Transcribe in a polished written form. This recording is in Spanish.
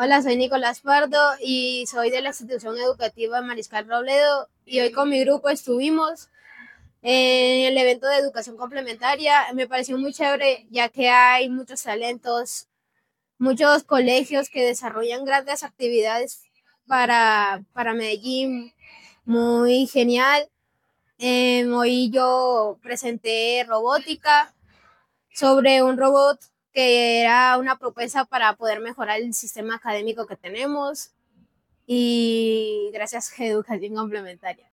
Hola, soy Nicolás Pardo y soy de la institución educativa Mariscal Robledo y hoy con mi grupo estuvimos en el evento de educación complementaria. Me pareció muy chévere ya que hay muchos talentos, muchos colegios que desarrollan grandes actividades para Medellín, muy genial. Hoy yo presenté robótica sobre un robot que era una propuesta para poder mejorar el sistema académico que tenemos y gracias a Educación Complementaria.